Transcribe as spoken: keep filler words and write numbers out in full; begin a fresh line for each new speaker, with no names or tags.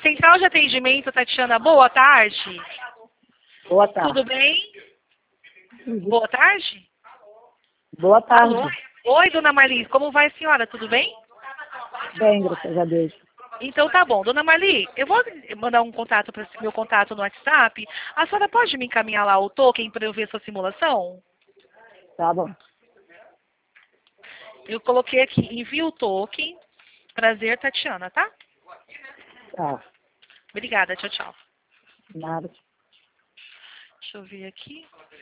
Central de Atendimento, Tatiana, boa tarde.
Boa tarde.
Tudo bem?
Uhum.
Boa tarde.
Boa tarde.
Alô? Oi, dona Marli, como vai a senhora? Tudo bem?
Bem, graças a Deus.
Então tá bom. Dona Marli, eu vou mandar um contato para meu contato no WhatsApp. A senhora pode me encaminhar lá o token para eu ver sua simulação?
Tá bom.
Eu coloquei aqui, envio o token. Prazer, Tatiana, tá?
Tá.
Obrigada, tchau, tchau.
Nada.
Deixa eu ver aqui.